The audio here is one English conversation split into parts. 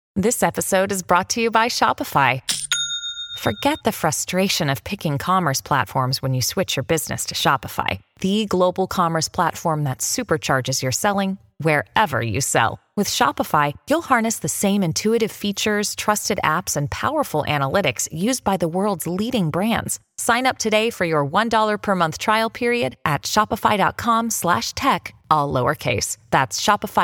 This episode is brought to you by Shopify. Forget the frustration of picking commerce platforms when you switch your business to Shopify, the global commerce platform that supercharges your selling wherever you sell. With Shopify, you'll harness the same intuitive features, trusted apps, and powerful analytics used by the world's leading brands. Sign up today for your $1 per month trial period at shopify.com/tech, all lowercase. That's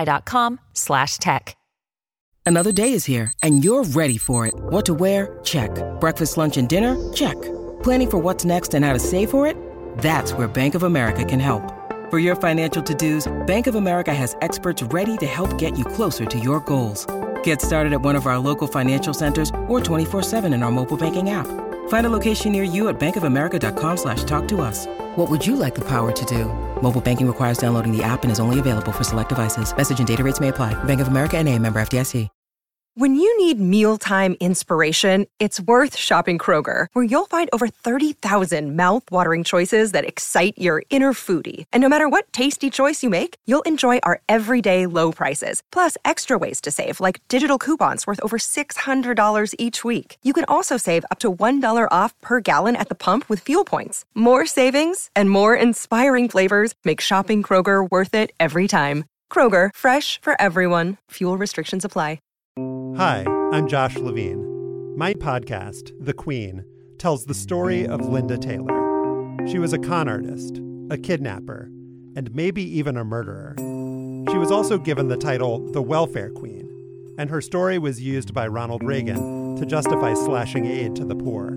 shopify.com/tech. Another day is here, and you're ready for it. What to wear? Check. Breakfast, lunch, and dinner? Check. Planning for what's next and how to save for it? That's where Bank of America can help. For your financial to-dos, Bank of America has experts ready to help get you closer to your goals. Get started at one of our local financial centers or 24/7 in our mobile banking app. Find a location near you at bankofamerica.com/talktous. What would you like the power to do? Mobile banking requires downloading the app and is only available for select devices. Message and data rates may apply. Bank of America N.A., member FDIC. When you need mealtime inspiration, it's worth shopping Kroger, where you'll find over 30,000 mouth-watering choices that excite your inner foodie. And no matter what tasty choice you make, you'll enjoy our everyday low prices, plus extra ways to save, like digital coupons worth over $600 each week. You can also save up to $1 off per gallon at the pump with fuel points. More savings and more inspiring flavors make shopping Kroger worth it every time. Kroger, fresh for everyone. Fuel restrictions apply. Hi, I'm Josh Levine. My podcast, The Queen, tells the story of Linda Taylor. She was a con artist, a kidnapper, and maybe even a murderer. She was also given the title the Welfare Queen, and her story was used by Ronald Reagan to justify slashing aid to the poor.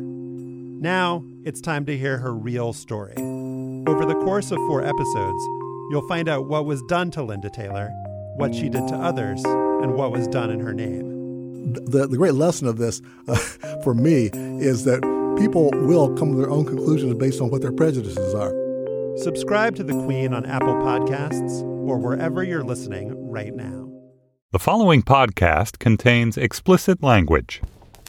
Now, it's time to hear her real story. Over the course of 4 episodes, you'll find out what was done to Linda Taylor, what she did to others, and what was done in her name. The great lesson of this, for me, is that people will come to their own conclusions based on what their prejudices are. Subscribe to The Queen on Apple Podcasts or wherever you're listening right now. The following podcast contains explicit language.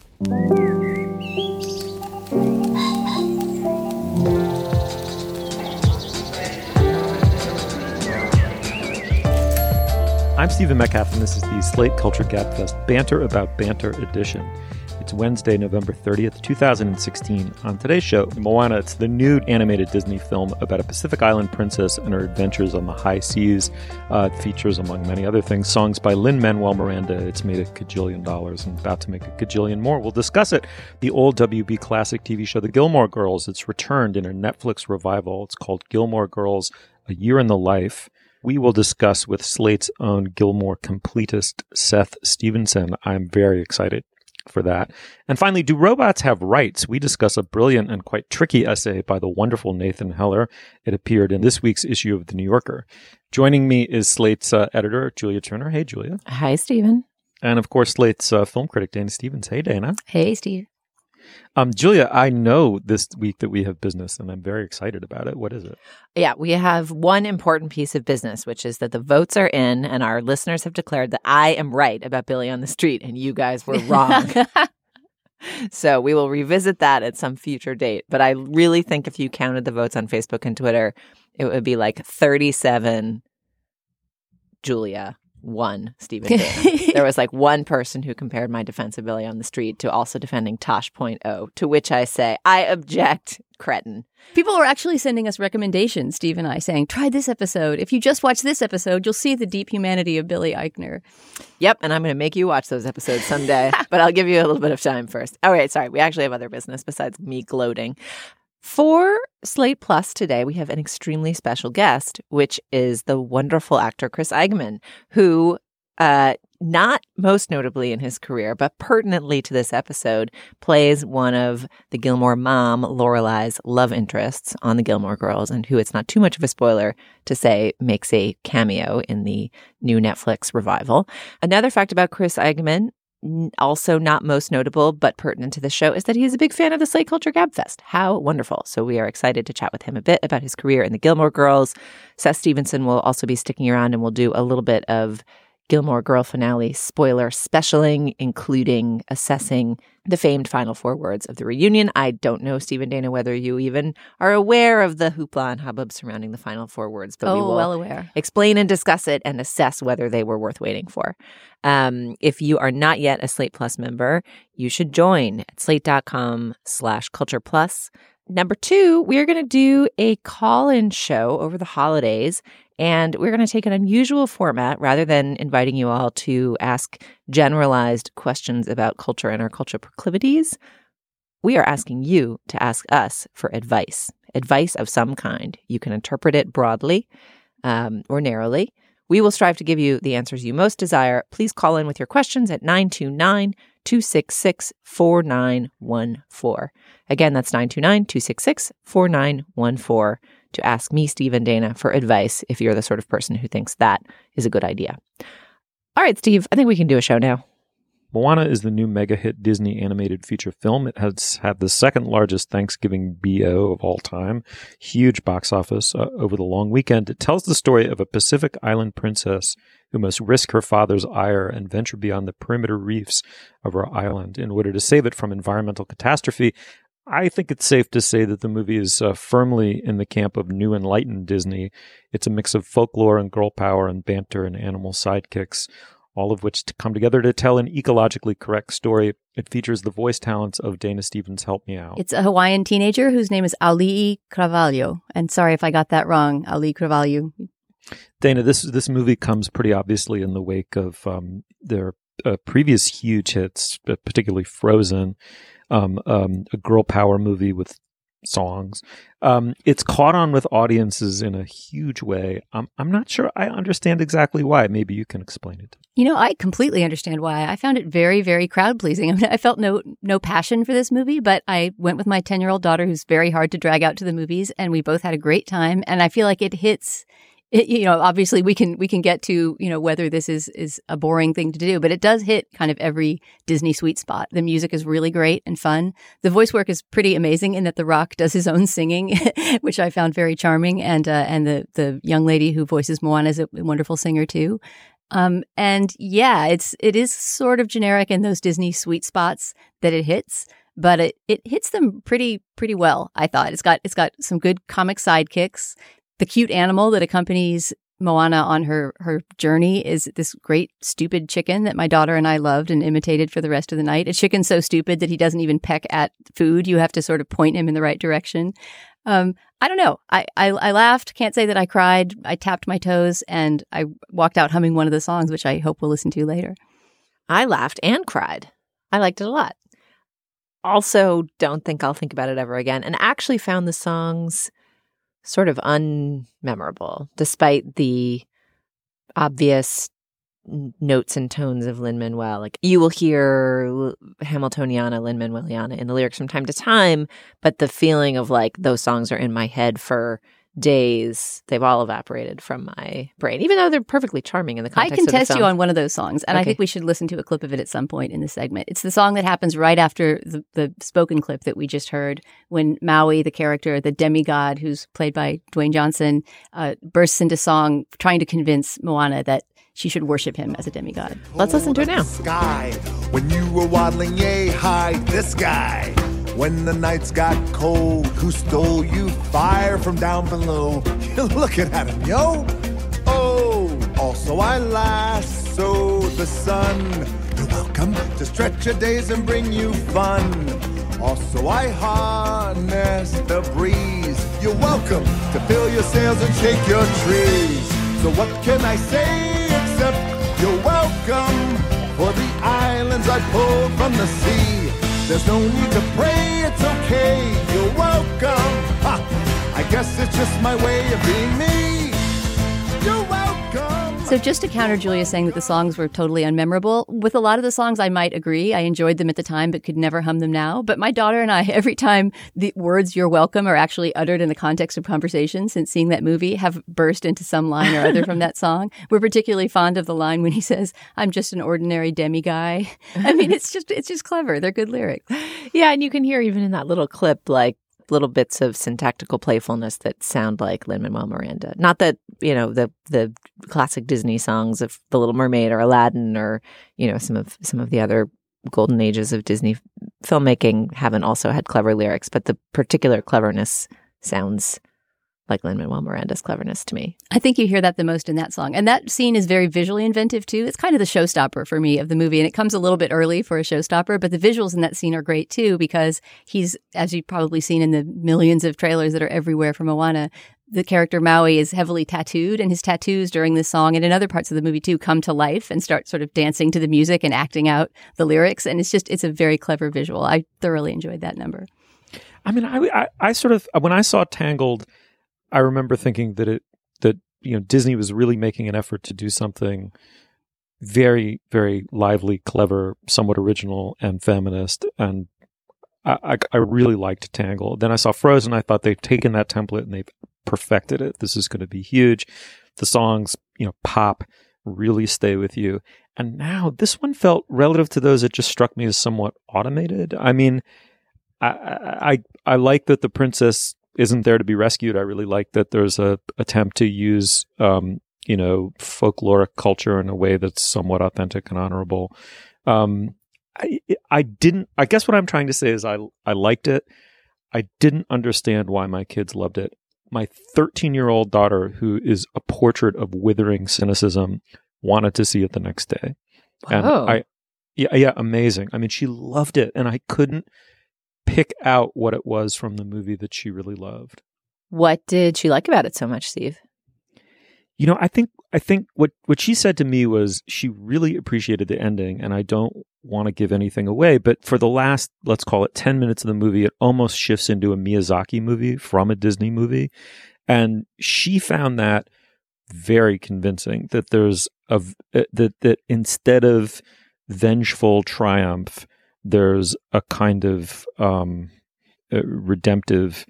I'm Stephen Metcalf, and this is the Slate Culture Gabfest Banter About Banter edition. It's Wednesday, November 30th, 2016. On today's show, Moana, it's the new animated Disney film about a Pacific Island princess and her adventures on the high seas. It features, among many other things, songs by Lin-Manuel Miranda. It's made $1 gajillion and about to make $1 gajillion more. We'll discuss it. The old WB classic TV show, The Gilmore Girls, it's returned in a Netflix revival. It's called Gilmore Girls, A Year in the Life. We will discuss with Slate's own Gilmore completist Seth Stevenson. I'm very excited for that. And finally, do robots have rights? We discuss a brilliant and quite tricky essay by the wonderful Nathan Heller. It appeared in this week's issue of The New Yorker. Joining me is Slate's editor, Julia Turner. Hey, Julia. Hi, Stephen. And of course, Slate's film critic, Dana Stevens. Hey, Dana. Hey, Steve. Julia, I know this week that we have business, and I'm very excited about it. What is it? Yeah, we have one important piece of business, which is that the votes are in, and our listeners have declared that I am right about Billy on the Street, and you guys were wrong. So we will revisit that at some future date. But I really think if you counted the votes on Facebook and Twitter, it would be like 37 Julia, 1 Stephen Dana. There was like one person who compared my defense of Billy on the Street to also defending Tosh.0, to which I say, I object, cretin. People were actually sending us recommendations, Steve and I, saying, try this episode. If you just watch this episode, you'll see the deep humanity of Billy Eichner. Yep, and I'm going to make you watch those episodes someday, but I'll give you a little bit of time first. All right, sorry, we actually have other business besides me gloating. For Slate Plus today, we have an extremely special guest, which is the wonderful actor Chris Eigeman, who, not most notably in his career, but pertinently to this episode, plays one of the Gilmore mom, Lorelei's love interests on the Gilmore Girls, and who, it's not too much of a spoiler to say, makes a cameo in the new Netflix revival. Another fact about Chris Eigeman, also not most notable, but pertinent to the show, is that he is a big fan of the Slate Culture Gabfest. How wonderful. So we are excited to chat with him a bit about his career in the Gilmore Girls. Seth Stevenson will also be sticking around, and we'll do a little bit of Gilmore Girl finale spoiler specialing, including assessing the famed final 4 words of the reunion. I don't know, Steve and Dana, whether you even are aware of the hoopla and hubbub surrounding the final 4 words, but we will well aware. Explain and discuss it and assess whether they were worth waiting for. If you are not yet a Slate Plus member, you should join at slate.com/culture plus. Number 2, we are going to do a call-in show over the holidays, and we're going to take an unusual format. Rather than inviting you all to ask generalized questions about culture and our culture proclivities, we are asking you to ask us for advice of some kind. You can interpret it broadly or narrowly. We will strive to give you the answers you most desire. Please call in with your questions at 929-266-4914. Again, that's 929-266-4914 to ask me, Steve, and Dana for advice if you're the sort of person who thinks that is a good idea. All right, Steve, I think we can do a show now. Moana is the new mega-hit Disney animated feature film. It has had the second largest Thanksgiving BO of all time. Huge box office over the long weekend. It tells the story of a Pacific Island princess who must risk her father's ire and venture beyond the perimeter reefs of her island in order to save it from environmental catastrophe. I think it's safe to say that the movie is firmly in the camp of New Enlightened Disney. It's a mix of folklore and girl power and banter and animal sidekicks, all of which come together to tell an ecologically correct story. It features the voice talents of Dana Stevens. Help me out. It's a Hawaiian teenager whose name is Auli'i Cravalho. And sorry if I got that wrong, Auli'i Cravalho. Dana, this movie comes pretty obviously in the wake of their previous huge hits, particularly Frozen, a girl power movie with songs. It's caught on with audiences in a huge way. I'm not sure I understand exactly why. Maybe you can explain it. You know, I completely understand why. I found it very, very crowd pleasing. I mean, I felt no passion for this movie, but I went with my 10-year-old daughter, who's very hard to drag out to the movies, and we both had a great time. And I feel like it hits. You know, obviously we can get to, you know, whether this is a boring thing to do, but it does hit kind of every Disney sweet spot. The music is really great and fun. The voice work is pretty amazing in that The Rock does his own singing, which I found very charming. And the young lady who voices Moana is a wonderful singer too. And yeah, it is sort of generic in those Disney sweet spots that it hits, but it hits them pretty well, I thought. It's got some good comic sidekicks. The cute animal that accompanies Moana on her journey is this great stupid chicken that my daughter and I loved and imitated for the rest of the night. A chicken so stupid that he doesn't even peck at food. You have to sort of point him in the right direction. I don't know. I laughed. Can't say that I cried. I tapped my toes and I walked out humming one of the songs, which I hope we'll listen to later. I laughed and cried. I liked it a lot. Also, don't think I'll think about it ever again. And actually found the songs sort of unmemorable, despite the obvious notes and tones of Lin-Manuel. Like, you will hear Hamiltoniana, Lin-Manueliana in the lyrics from time to time, but the feeling of like those songs are in my head for days, they've all evaporated from my brain, even though they're perfectly charming in the context of the film. I can test you on one of those songs, and okay. I think we should listen to a clip of it at some point in the segment. It's the song that happens right after the spoken clip that we just heard, when Maui, the character, the demigod, who's played by Dwayne Johnson, bursts into song trying to convince Moana that she should worship him as a demigod. Let's listen to it now. Sky, when you were waddling yay high, this guy. When the nights got cold, who stole you fire from down below? You're looking at him, yo. Oh, also I lasso the sun. You're welcome to stretch your days and bring you fun. Also I harness the breeze. You're welcome to fill your sails and shake your trees. So what can I say except you're welcome for the islands I pulled from the sea. There's no need to pray, it's okay, you're welcome. Ha! I guess it's just my way of being me. You're welcome. So just to counter Julia saying that the songs were totally unmemorable, with a lot of the songs I might agree. I enjoyed them at the time but could never hum them now. But my daughter and I, every time the words "you're welcome" are actually uttered in the context of conversation since seeing that movie, have burst into some line or other from that song. We're particularly fond of the line when he says, "I'm just an ordinary demi-guy." I mean, it's just clever. They're good lyrics. Yeah, and you can hear even in that little clip, like, little bits of syntactical playfulness that sound like Lin-Manuel Miranda. Not that, the classic Disney songs of The Little Mermaid or Aladdin or, some of the other golden ages of Disney filmmaking haven't also had clever lyrics, but the particular cleverness sounds like Lin-Manuel Miranda's cleverness to me. I think you hear that the most in that song. And that scene is very visually inventive, too. It's kind of the showstopper for me of the movie. And it comes a little bit early for a showstopper, but the visuals in that scene are great, too, because he's, as you've probably seen in the millions of trailers that are everywhere from Moana, the character Maui is heavily tattooed, and his tattoos during this song and in other parts of the movie, too, come to life and start sort of dancing to the music and acting out the lyrics. And it's a very clever visual. I thoroughly enjoyed that number. I mean, I sort of, when I saw Tangled, I remember thinking that Disney was really making an effort to do something very, very lively, clever, somewhat original, and feminist. And I really liked Tangled. Then I saw Frozen. I thought they've taken that template and they've perfected it. This is going to be huge. The songs, pop, really stay with you. And now this one felt, relative to those, it just struck me as somewhat automated. I mean, I like that the princess isn't there to be rescued. I really like that there's a attempt to use, folkloric culture in a way that's somewhat authentic and honorable. I guess what I'm trying to say is I liked it. I didn't understand why my kids loved it. My 13-year-old daughter, who is a portrait of withering cynicism, wanted to see it the next day. Whoa. And amazing. I mean, she loved it, and I couldn't pick out what it was from the movie that she really loved. What did she like about it so much, Steve? I think what she said to me was she really appreciated the ending, and I don't want to give anything away, but for the last, let's call it 10 minutes of the movie, it almost shifts into a Miyazaki movie from a Disney movie. And she found that very convincing, that there's that instead of vengeful triumph, there's a kind of redemptive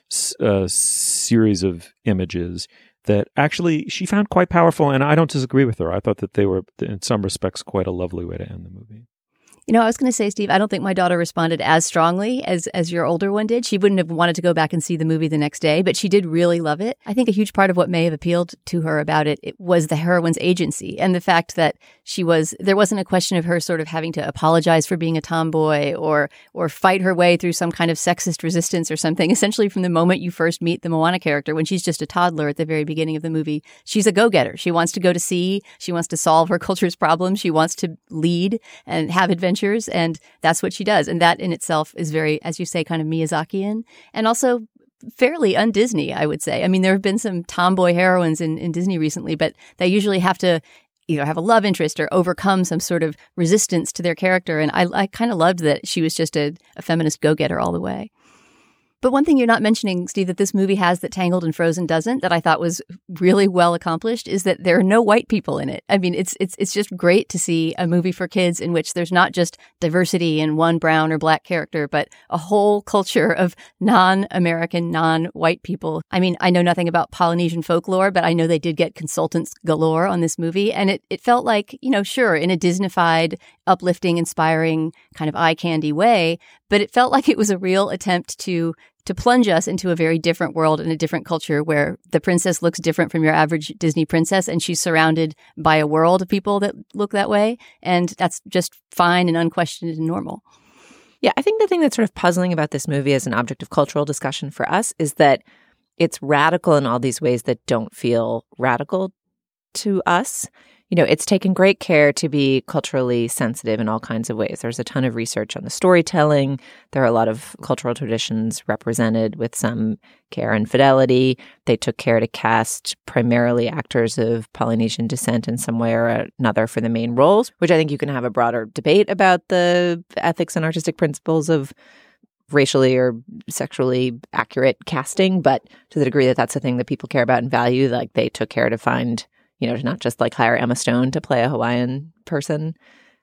series of images that actually she found quite powerful, and I don't disagree with her. I thought that they were, in some respects, quite a lovely way to end the movie. I was going to say, Steve, I don't think my daughter responded as strongly as your older one did. She wouldn't have wanted to go back and see the movie the next day, but she did really love it. I think a huge part of what may have appealed to her about it was the heroine's agency and the fact that there wasn't a question of her sort of having to apologize for being a tomboy or fight her way through some kind of sexist resistance or something. Essentially, from the moment you first meet the Moana character, when she's just a toddler at the very beginning of the movie, she's a go-getter. She wants to go to sea. She wants to solve her culture's problems. She wants to lead and have adventures. And that's what she does. And that in itself is very, as you say, kind of Miyazakian and also fairly un-Disney, I would say. I mean, there have been some tomboy heroines in Disney recently, but they usually have to either have a love interest or overcome some sort of resistance to their character. And I kind of loved that she was just a feminist go-getter all the way. But one thing you're not mentioning, Steve, that this movie has that Tangled and Frozen doesn't, that I thought was really well accomplished, is that there are no white people in it. I mean, it's just great to see a movie for kids in which there's not just diversity in one brown or black character, but a whole culture of non-American, non-white people. I mean, I know nothing about Polynesian folklore, but I know they did get consultants galore on this movie. And it felt like, sure, in a Disneyfied, uplifting, inspiring, kind of eye candy way, but it felt like it was a real attempt to plunge us into a very different world and a different culture where the princess looks different from your average Disney princess, and she's surrounded by a world of people that look that way. And that's just fine and unquestioned and normal. Yeah, I think the thing that's sort of puzzling about this movie as an object of cultural discussion for us is that it's radical in all these ways that don't feel radical to us. It's taken great care to be culturally sensitive in all kinds of ways. There's a ton of research on the storytelling. There are a lot of cultural traditions represented with some care and fidelity. They took care to cast primarily actors of Polynesian descent in some way or another for the main roles, which I think you can have a broader debate about the ethics and artistic principles of racially or sexually accurate casting. But to the degree that that's a thing that people care about and value, like they took care to find to not just like hire Emma Stone to play a Hawaiian person.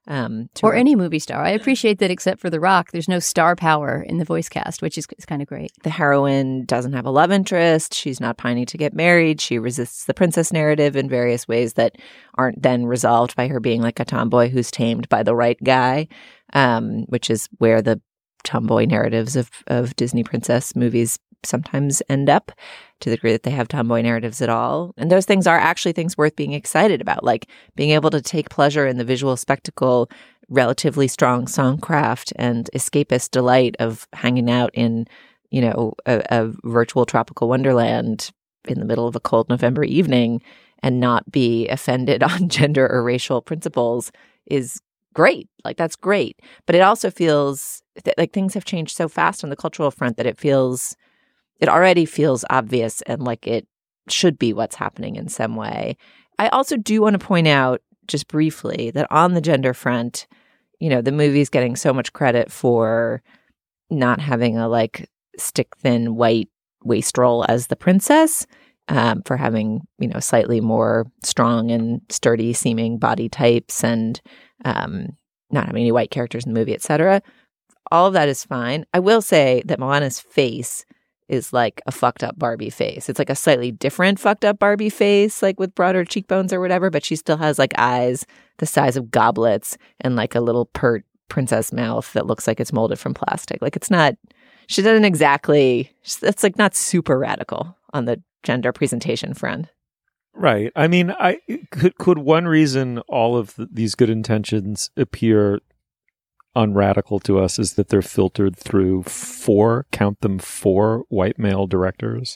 Or any movie star. I appreciate that except for The Rock, there's no star power in the voice cast, which is kind of great. The heroine doesn't have a love interest. She's not pining to get married. She resists the princess narrative in various ways that aren't then resolved by her being like a tomboy who's tamed by the right guy, which is where the tomboy narratives of Disney princess movies sometimes end up, to the degree that they have tomboy narratives at all. And those things are actually things worth being excited about, like being able to take pleasure in the visual spectacle, relatively strong songcraft, and escapist delight of hanging out in, you know, a virtual tropical wonderland in the middle of a cold November evening and not be offended on gender or racial principles is great. Like, that's great. But it also feels like things have changed so fast on the cultural front that it already feels obvious and like it should be what's happening in some way. I also do want to point out just briefly that on the gender front, you know, the movie's getting so much credit for not having a like stick thin white wastrel as the princess, for having, you know, slightly more strong and sturdy seeming body types and not having any white characters in the movie, etc. All of that is fine. I will say that Moana's face is like a fucked up Barbie face. It's like a slightly different fucked up Barbie face, like with broader cheekbones or whatever, but she still has like eyes the size of goblets and like a little pert princess mouth that looks like it's molded from plastic. Like, it's not, she doesn't exactly, it's like not super radical on the gender presentation front. Right. I mean, could one reason all of these good intentions appear unradical to us is that they're filtered through four white male directors?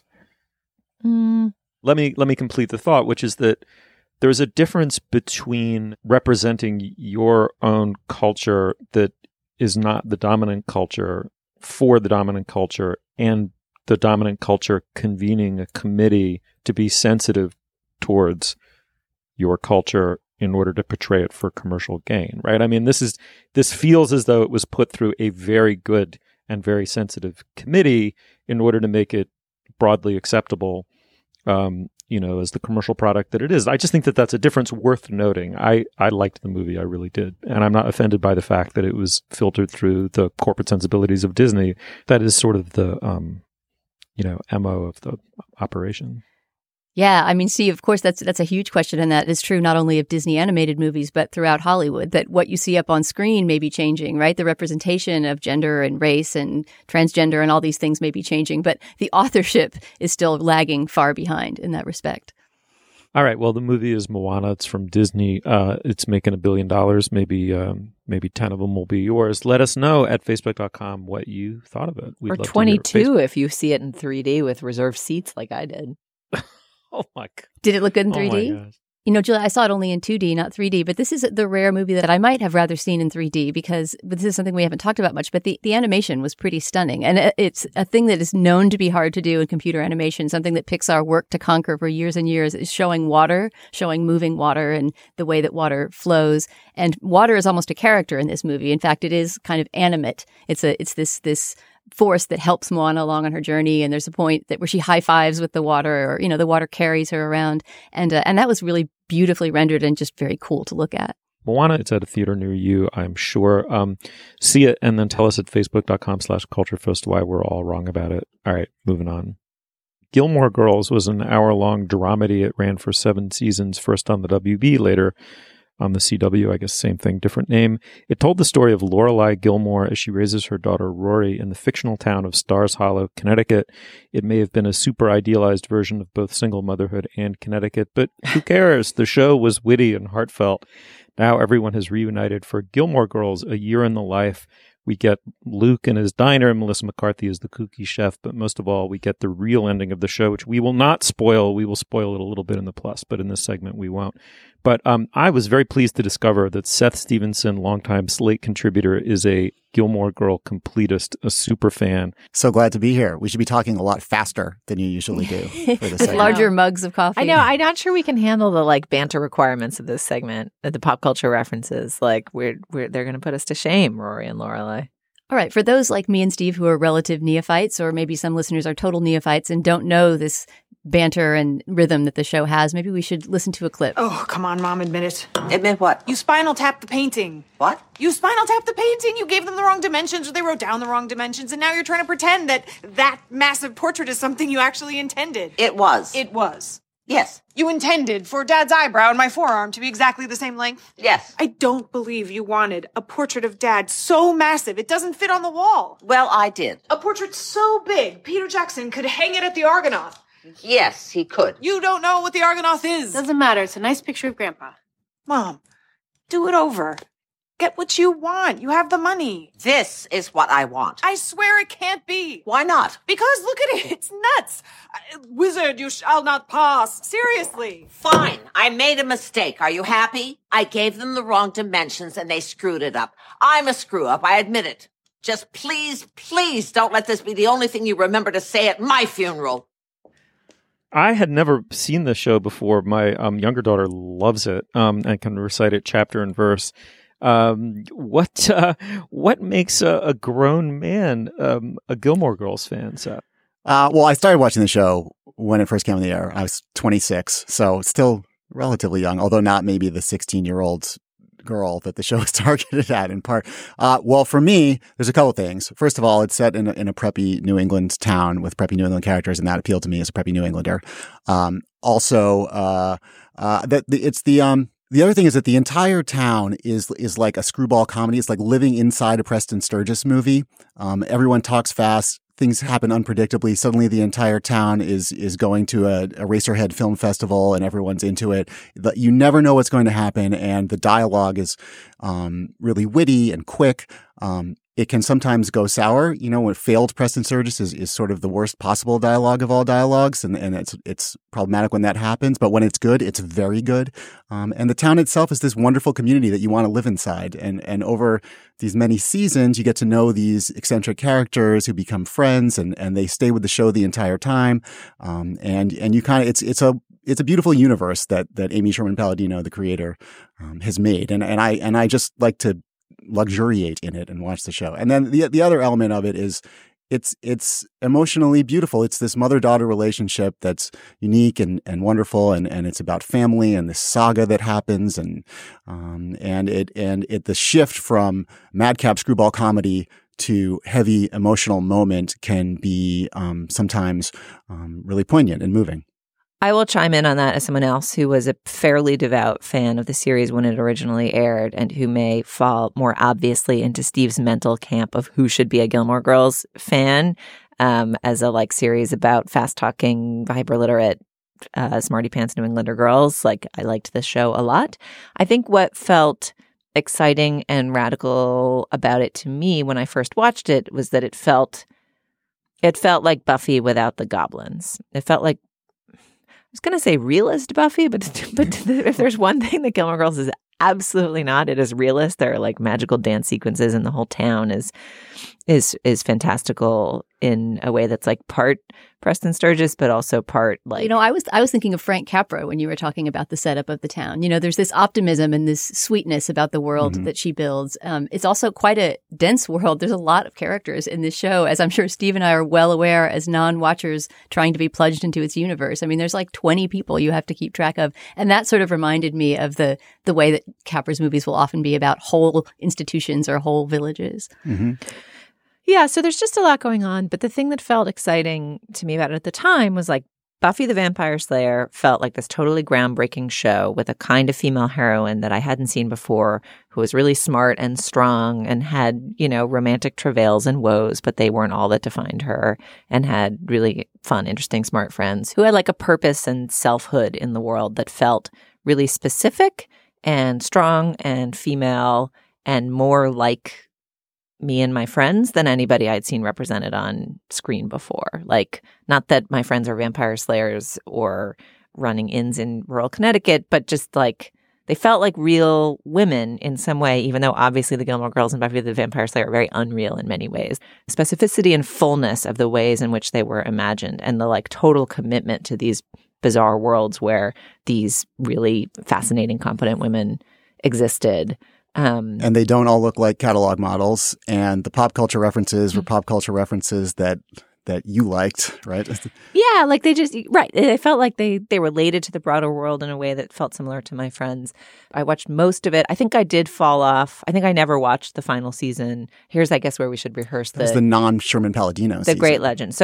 Let me complete the thought, which is that there's a difference between representing your own culture that is not the dominant culture for the dominant culture and the dominant culture convening a committee to be sensitive towards your culture in order to portray it for commercial gain, right? I mean, this feels as though it was put through a very good and very sensitive committee in order to make it broadly acceptable, you know, as the commercial product that it is. I just think that that's a difference worth noting. I liked the movie, I really did, and I'm not offended by the fact that it was filtered through the corporate sensibilities of Disney. That is sort of the, you know, MO of the operation. Yeah, I mean, see, of course, that's a huge question, and that is true not only of Disney animated movies, but throughout Hollywood, that what you see up on screen may be changing, right? The representation of gender and race and transgender and all these things may be changing, but the authorship is still lagging far behind in that respect. All right, well, the movie is Moana. It's from Disney. It's making $1 billion. Maybe 10 of them will be yours. Let us know at Facebook.com what you thought of it. Or 22 if you see it in 3D with reserved seats like I did. Oh my God. Did it look good in 3D? You know, Julia, I saw it only in 2D, not 3D, but this is the rare movie that I might have rather seen in 3D because this is something we haven't talked about much, but the animation was pretty stunning. And it's a thing that is known to be hard to do in computer animation, something that Pixar worked to conquer for years and years, is showing moving water and the way that water flows. And water is almost a character in this movie. In fact, it is kind of animate. It's this force that helps Moana along on her journey, and there's a point where she high fives with the water, or, you know, the water carries her around, and that was really beautifully rendered and just very cool to look at. Moana, it's at a theater near you, I'm sure. See it and then tell us at facebook.com/culturefest why we're all wrong about it. All right, moving on. Gilmore Girls was an hour-long dramedy. It ran for 7 seasons, first on the WB, later on the CW, I guess same thing, different name. It told the story of Lorelai Gilmore as she raises her daughter Rory in the fictional town of Stars Hollow, Connecticut. It may have been a super idealized version of both single motherhood and Connecticut, but who cares? The show was witty and heartfelt. Now everyone has reunited for Gilmore Girls, A Year in the Life. We get Luke in his diner, Melissa McCarthy is the kooky chef, but most of all, we get the real ending of the show, which we will not spoil. We will spoil it a little bit in the plus, but in this segment we won't. But I was very pleased to discover that Seth Stevenson, longtime Slate contributor, is a Gilmore Girl completist, a super fan. So glad to be here. We should be talking a lot faster than you usually do for this segment. Larger mugs of coffee. I know. I'm not sure we can handle the like banter requirements of this segment, the pop culture references. Like they're going to put us to shame, Rory and Lorelai. All right. For those like me and Steve who are relative neophytes, or maybe some listeners are total neophytes and don't know this banter and rhythm that the show has, maybe we should listen to a clip. Oh, come on, Mom, admit it. Admit what? You spinal tapped the painting. What? You spinal tapped the painting. You gave them the wrong dimensions, or they wrote down the wrong dimensions, and now you're trying to pretend that massive portrait is something you actually intended. It was. It was. Yes. You intended for Dad's eyebrow and my forearm to be exactly the same length? Yes. I don't believe you wanted a portrait of Dad so massive it doesn't fit on the wall. Well, I did. A portrait so big Peter Jackson could hang it at the Argonaut. Yes, he could. You don't know what the Argonaut is. Doesn't matter. It's a nice picture of Grandpa. Mom, do it over. Get what you want. You have the money. This is what I want. I swear it can't be. Why not? Because look at it. It's nuts. Wizard, you shall not pass. Seriously. Fine. I made a mistake. Are you happy? I gave them the wrong dimensions and they screwed it up. I'm a screw-up. I admit it. Just please, please don't let this be the only thing you remember to say at my funeral. I had never seen this show before. My younger daughter loves it and can recite it chapter and verse. What makes a grown man a Gilmore Girls fan, Seth? Well, I started watching the show when it first came on the air. I was 26, so still relatively young, although not maybe the 16-year-old girl that the show is targeted at in part. Well, for me, there's a couple of things. First of all, it's set in a preppy New England town with preppy New England characters, and that appealed to me as a preppy New Englander. The other thing is that the entire town is like a screwball comedy. It's like living inside a Preston Sturges movie. Everyone talks fast. Things happen unpredictably. Suddenly the entire town is going to a Racerhead film festival and everyone's into it. You never know what's going to happen. And the dialogue is really witty and quick. It can sometimes go sour. You know, when failed Preston Sturges is sort of the worst possible dialogue of all dialogues. And it's problematic when that happens. But when it's good, it's very good. And the town itself is this wonderful community that you want to live inside. And over these many seasons, you get to know these eccentric characters who become friends and they stay with the show the entire time. And you kind of, it's a beautiful universe that Amy Sherman Palladino, the creator, has made. And I just like to luxuriate in it and watch the show. And then the other element of it is it's emotionally beautiful. It's this mother-daughter relationship that's unique and wonderful, and it's about family and this saga that happens, and the shift from madcap screwball comedy to heavy emotional moment can be sometimes really poignant and moving. I will chime in on that as someone else who was a fairly devout fan of the series when it originally aired and who may fall more obviously into Steve's mental camp of who should be a Gilmore Girls fan, as a series about fast-talking, hyper-literate, smarty pants New Englander girls. I liked this show a lot. I think what felt exciting and radical about it to me when I first watched it was that it felt like Buffy without the goblins. It felt like, I was going to say realist Buffy, but if there's one thing that Gilmore Girls is absolutely not, it is realist. There are magical dance sequences, and the whole town is fantastical in a way that's part Preston Sturges, but also part I was thinking of Frank Capra when you were talking about the setup of the town. There's this optimism and this sweetness about the world that she builds. It's also quite a dense world. There's a lot of characters in this show, as I'm sure Steve and I are well aware as non-watchers trying to be plunged into its universe. I mean, there's 20 people you have to keep track of. And that sort of reminded me of the way that Capra's movies will often be about whole institutions or whole villages. Mm-hmm. Yeah, so there's just a lot going on. But the thing that felt exciting to me about it at the time was Buffy the Vampire Slayer felt like this totally groundbreaking show with a kind of female heroine that I hadn't seen before, who was really smart and strong and had, romantic travails and woes, but they weren't all that defined her, and had really fun, interesting, smart friends who had a purpose and selfhood in the world that felt really specific and strong and female and more like me and my friends than anybody I'd seen represented on screen before. Not that my friends are vampire slayers or running inns in rural Connecticut, but just they felt like real women in some way, even though obviously the Gilmore Girls and Buffy the Vampire Slayer are very unreal in many ways. Specificity and fullness of the ways in which they were imagined, and the total commitment to these bizarre worlds where these really fascinating, competent women existed. And they don't all look like catalog models, and the pop culture references were pop culture references that you liked, right? Yeah, they felt like they related to the broader world in a way that felt similar to my friends. I watched most of it. I think I did fall off. I think I never watched the final season. Here's, I guess, where we should rehearse the non-Sherman Palladino the season. Great Legend. So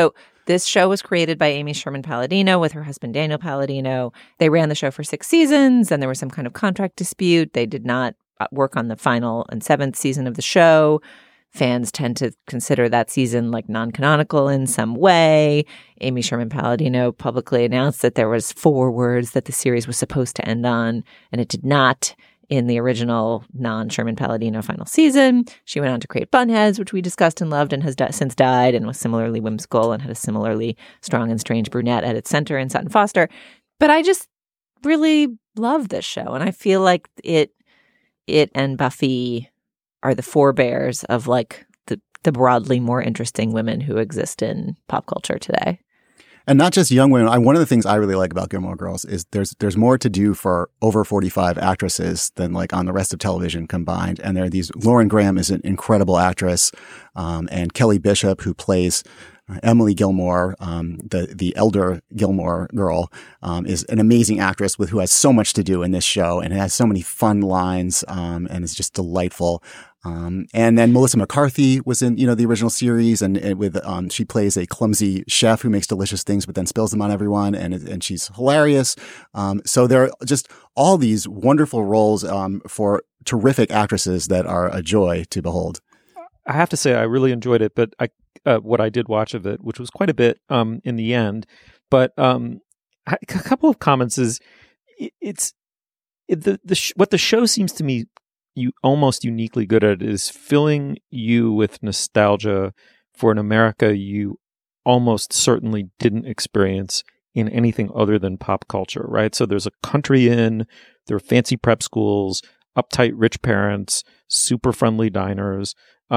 This show was created by Amy Sherman Palladino with her husband, Daniel Palladino. They ran the show for 6 seasons, and there was some kind of contract dispute. They did not work on the final and 7th season of the show. Fans tend to consider that season like non-canonical in some way. Amy Sherman Palladino publicly announced that there was 4 words that the series was supposed to end on, and it did not in the original non-Sherman Palladino final season. She went on to create Bunheads, which we discussed and loved, and has since died, and was similarly whimsical and had a similarly strong and strange brunette at its center in Sutton Foster. But I just really love this show, and I feel like it and Buffy are the forebears of like the broadly more interesting women who exist in pop culture today. And not just young women. One of the things I really like about Gilmore Girls is there's more to do for over 45 actresses than like on the rest of television combined. And there are these. Lauren Graham is an incredible actress, and Kelly Bishop, who plays Emily Gilmore, the elder Gilmore girl, is an amazing actress who has so much to do in this show and has so many fun lines, and is just delightful. And then Melissa McCarthy was in, the original series, and with she plays a clumsy chef who makes delicious things but then spills them on everyone, and she's hilarious. So there are just all these wonderful roles for terrific actresses that are a joy to behold. I have to say I really enjoyed it, but what I did watch of it, which was quite a bit in the end, but a couple of comments is what the show seems to me almost uniquely good at is filling you with nostalgia for an America you almost certainly didn't experience in anything other than pop culture, right? So there's a country inn, there are fancy prep schools, uptight rich parents, super friendly diners.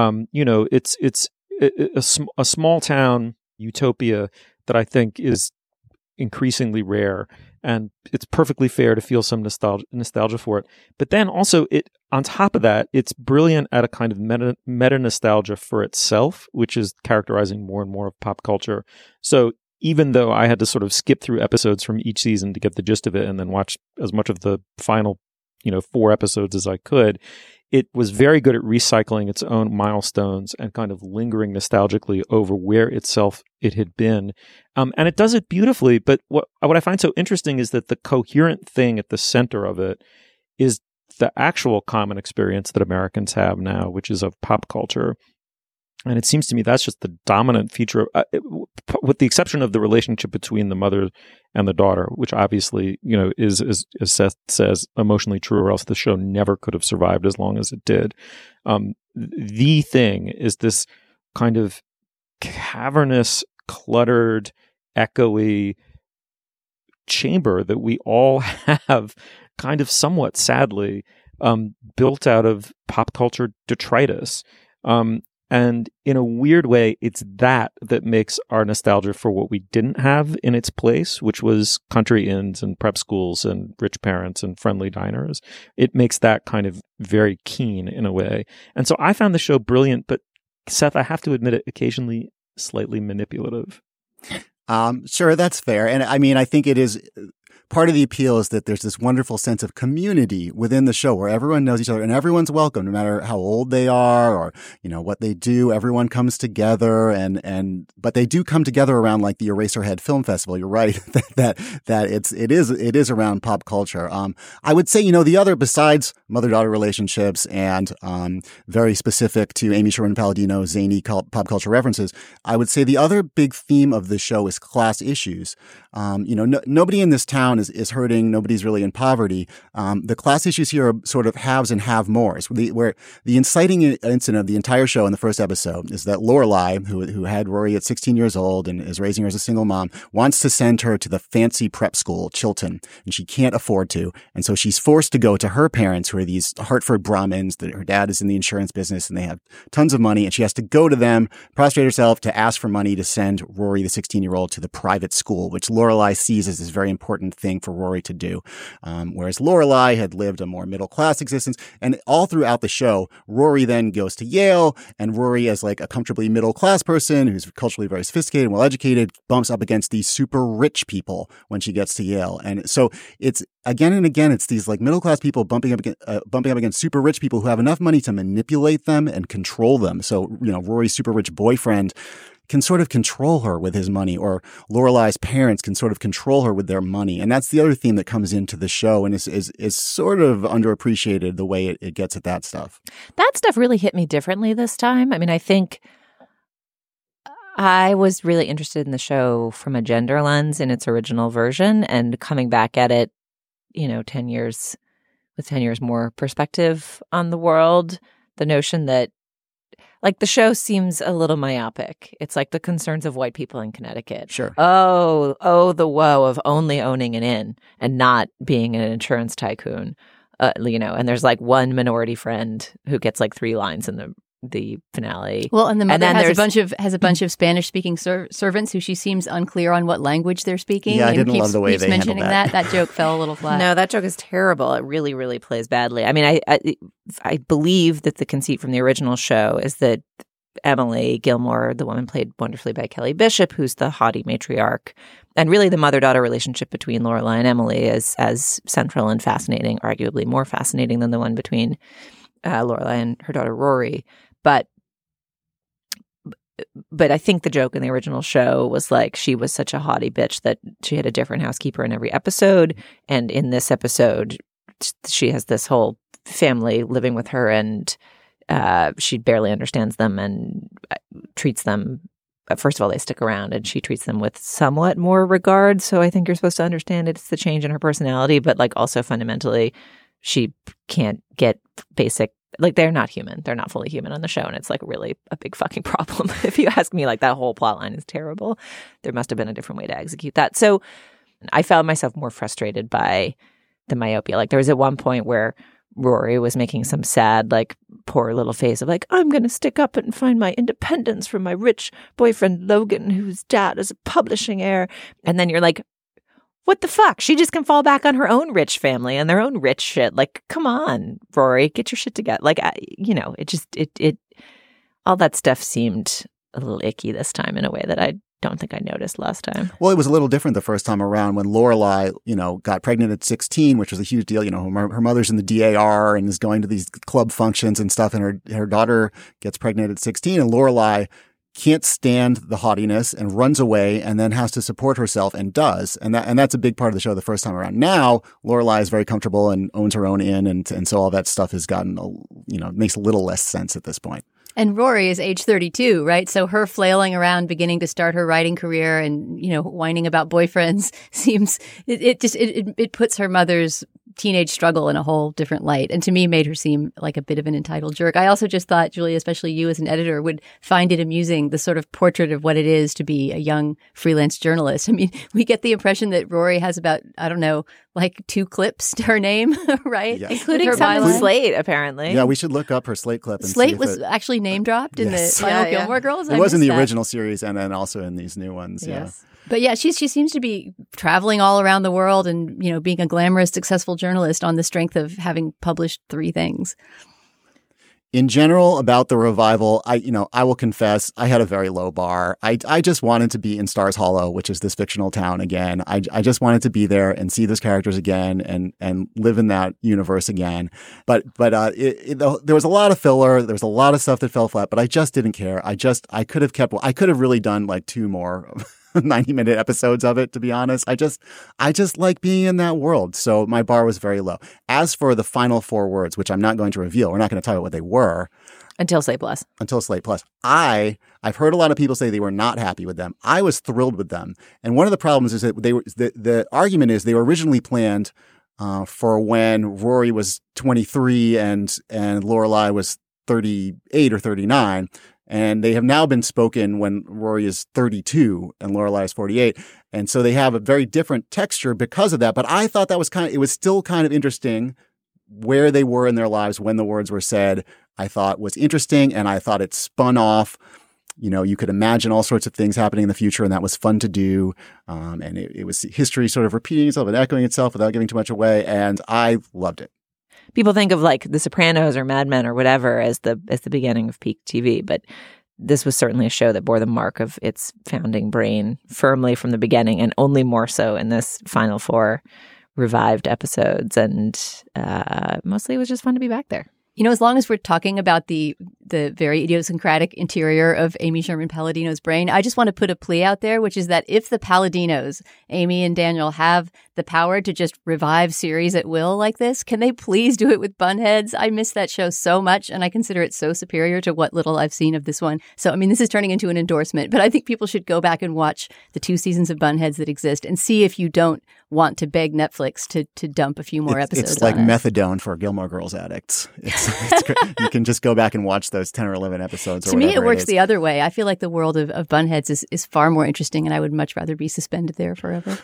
It's a small town utopia that I think is increasingly rare, and it's perfectly fair to feel some nostalgia for it. But then also, on top of that, it's brilliant at a kind of meta nostalgia for itself, which is characterizing more and more of pop culture. So even though I had to sort of skip through episodes from each season to get the gist of it, and then watch as much of the final 4 episodes as I could, it was very good at recycling its own milestones and kind of lingering nostalgically over where it had been. And it does it beautifully. But what I find so interesting is that the coherent thing at the center of it is the actual common experience that Americans have now, which is of pop culture. And it seems to me that's just the dominant feature, with the exception of the relationship between the mother and the daughter, which obviously, is, as Seth says, emotionally true, or else the show never could have survived as long as it did. The thing is this kind of cavernous, cluttered, echoey chamber that we all have, kind of somewhat sadly, built out of pop culture detritus. And in a weird way, it's that makes our nostalgia for what we didn't have in its place, which was country inns and prep schools and rich parents and friendly diners. It makes that kind of very keen in a way. And so I found the show brilliant, but Seth, I have to admit it, occasionally slightly manipulative. Sure, that's fair. And I mean, I think it is part of the appeal is that there's this wonderful sense of community within the show where everyone knows each other and everyone's welcome, no matter how old they are or, what they do. Everyone comes together but they do come together around like the Eraserhead Film Festival. You're right that it is around pop culture. I would say, the other, besides mother-daughter relationships and, very specific to Amy Sherman Palladino, zany pop culture references, I would say the other big theme of the show is class issues. Nobody in this town is hurting. Nobody's really in poverty. The class issues here are sort of haves and have-mores. Where the inciting incident of the entire show in the first episode is that Lorelai, who had Rory at 16 years old and is raising her as a single mom, wants to send her to the fancy prep school, Chilton, and she can't afford to. And so she's forced to go to her parents, who are these Hartford Brahmins. Her dad is in the insurance business and they have tons of money, and she has to go to them, prostrate herself to ask for money to send Rory, the 16-year-old, to the private school, which Lorelai sees as this very important thing for Rory to do. Whereas Lorelai had lived a more middle-class existence. And all throughout the show, Rory then goes to Yale, and Rory, as like a comfortably middle-class person who's culturally very sophisticated and well-educated, bumps up against these super rich people when she gets to Yale. And so it's again and again, it's these like middle-class people bumping up against super rich people who have enough money to manipulate them and control them. So, Rory's super rich boyfriend can sort of control her with his money, or Lorelai's parents can sort of control her with their money. And that's the other theme that comes into the show and is sort of underappreciated, the way it gets at that stuff. That stuff really hit me differently this time. I mean, I think I was really interested in the show from a gender lens in its original version, and coming back at it, 10 years more perspective on the world, the notion that like the show seems a little myopic. It's like the concerns of white people in Connecticut. Sure. Oh, the woe of only owning an inn and not being an insurance tycoon. And there's like one minority friend who gets like 3 lines in the finale. Well, and the mother has a bunch of Spanish-speaking servants who she seems unclear on what language they're speaking. Yeah, I didn't love the way they handled that. That joke fell a little flat. No, that joke is terrible. It really, really plays badly. I mean, I believe that the conceit from the original show is that Emily Gilmore, the woman played wonderfully by Kelly Bishop, who's the haughty matriarch, and really the mother-daughter relationship between Lorelai and Emily is as central and fascinating, arguably more fascinating than the one between Lorelai and her daughter Rory. But I think the joke in the original show was like she was such a haughty bitch that she had a different housekeeper in every episode. And in this episode, she has this whole family living with her, and she barely understands them and treats them. First of all, they stick around, and she treats them with somewhat more regard. So I think you're supposed to understand it's the change in her personality, but like also fundamentally, she can't get basic. Like, they're not human. They're not fully human on the show. And it's like really a big fucking problem. If you ask me, like, that whole plot line is terrible. There must have been a different way to execute that. So I found myself more frustrated by the myopia. Like, there was at one point where Rory was making some sad, like, poor little face of like, I'm going to stick up and find my independence from my rich boyfriend, Logan, whose dad is a publishing heir. And then you're like, what the fuck? She just can fall back on her own rich family and their own rich shit. Like, come on, Rory, get your shit together. Like, it all that stuff seemed a little icky this time in a way that I don't think I noticed last time. Well, it was a little different the first time around when Lorelai, got pregnant at 16, which was a huge deal. Her mother's in the DAR and is going to these club functions and stuff. And her daughter gets pregnant at 16, and Lorelai can't stand the haughtiness and runs away, and then has to support herself and does. And that's a big part of the show the first time around. Now, Lorelai is very comfortable and owns her own inn. And so all that stuff has gotten, makes a little less sense at this point. And Rory is age 32, right? So her flailing around, beginning to start her writing career and, whining about boyfriends seems, it puts her mother's teenage struggle in a whole different light, and to me made her seem like a bit of an entitled jerk. I also just thought, Julia, especially you as an editor, would find it amusing, the sort of portrait of what it is to be a young freelance journalist. I mean, we get the impression that Rory has about, I don't know, like 2 clips to her name, right? Yes. Including some in Slate, apparently. Yeah, we should look up her Slate clip. And Slate was actually name dropped in the final Gilmore Girls. It was in the original series and then also in these new ones. Yes. Yeah. But yeah, she seems to be traveling all around the world and, being a glamorous, successful journalist on the strength of having published 3 things. In general, about the revival, I will confess, I had a very low bar. I just wanted to be in Stars Hollow, which is this fictional town again. I just wanted to be there and see those characters again and live in that universe again. But there was a lot of filler. There was a lot of stuff that fell flat, but I just didn't care. I could have really done like 2 more 90-minute episodes of it, to be honest. I just like being in that world. So my bar was very low. As for the final 4 words, which I'm not going to reveal, we're not going to talk about what they were. Until Slate Plus. I've heard a lot of people say they were not happy with them. I was thrilled with them. And one of the problems is that the argument is they were originally planned for when Rory was 23 and Lorelai was 38 or 39. And they have now been spoken when Rory is 32 and Lorelai is 48. And so they have a very different texture because of that. But I thought that it was still kind of interesting where they were in their lives when the words were said. I thought was interesting, and I thought it spun off. You could imagine all sorts of things happening in the future, and that was fun to do. And it was history sort of repeating itself and echoing itself without giving too much away. And I loved it. People think of like The Sopranos or Mad Men or whatever as the beginning of peak TV, but this was certainly a show that bore the mark of its founding brain firmly from the beginning, and only more so in this final 4 revived episodes. And mostly it was just fun to be back there. You know, as long as we're talking about the very idiosyncratic interior of Amy Sherman Palladino's brain, I just want to put a plea out there, which is that if the Palladinos, Amy and Daniel, have the power to just revive series at will like this, can they please do it with Bunheads? I miss that show so much, and I consider it so superior to what little I've seen of this one. So, I mean, this is turning into an endorsement, but I think people should go back and watch the 2 seasons of Bunheads that exist and see if you don't want to beg Netflix to dump a few more episodes. It's like on it. methadone for Gilmore Girls addicts. It's great. You can just go back and watch those 10 or 11 episodes. To me, it works the other way. I feel like the world of Bunheads is far more interesting, and I would much rather be suspended there forever.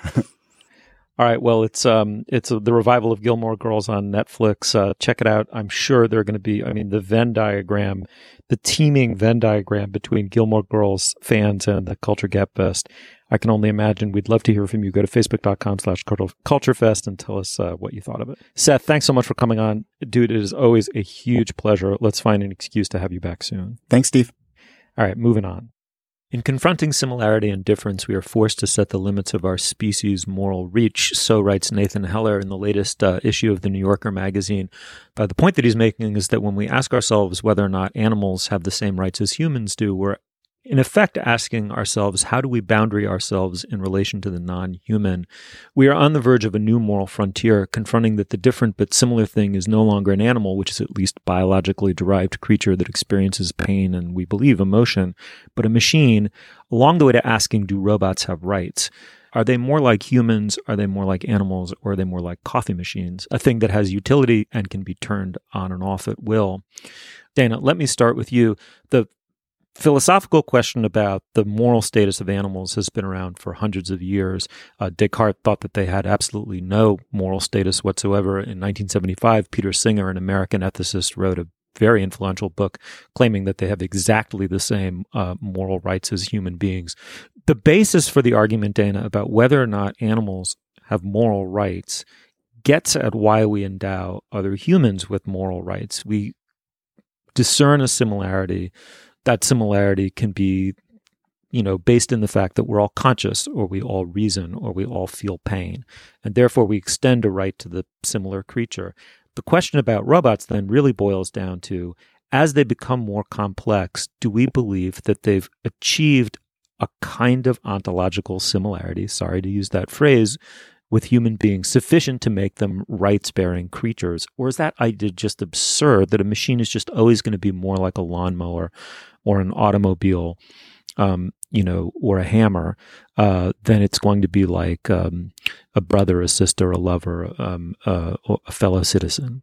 All right. Well, it's the revival of Gilmore Girls on Netflix. Check it out. I'm sure they're going to be, the Venn diagram, the teeming Venn diagram between Gilmore Girls fans and the Culture Gap Fest. I can only imagine. We'd love to hear from you. Go to facebook.com/culturefest and tell us what you thought of it. Seth, thanks so much for coming on. Dude, it is always a huge pleasure. Let's find an excuse to have you back soon. Thanks, Steve. All right, moving on. In confronting similarity and difference, we are forced to set the limits of our species' moral reach. So writes Nathan Heller in the latest issue of the New Yorker magazine. The point that he's making is that when we ask ourselves whether or not animals have the same rights as humans do, we're in effect asking ourselves, how do we boundary ourselves in relation to the non-human? We are on the verge of a new moral frontier, confronting that the different but similar thing is no longer an animal, which is at least biologically derived creature that experiences pain and, we believe, emotion, but a machine, along the way to asking, do robots have rights? Are they more like humans? Are they more like animals? Or are they more like coffee machines? A thing that has utility and can be turned on and off at will. Dana, let me start with you. The philosophical question about the moral status of animals has been around for hundreds of years. Descartes thought that they had absolutely no moral status whatsoever. In 1975, Peter Singer, an American ethicist, wrote a very influential book claiming that they have exactly the same moral rights as human beings. The basis for the argument, Dana, about whether or not animals have moral rights gets at why we endow other humans with moral rights. We discern a similarity. That similarity can be, based in the fact that we're all conscious, or we all reason, or we all feel pain. And therefore, we extend a right to the similar creature. The question about robots then really boils down to, as they become more complex, do we believe that they've achieved a kind of ontological similarity, sorry to use that phrase, with human beings sufficient to make them rights-bearing creatures? Or is that idea just absurd, that a machine is just always going to be more like a lawnmower or an automobile, or a hammer, than it's going to be like a brother, a sister, a lover, a fellow citizen?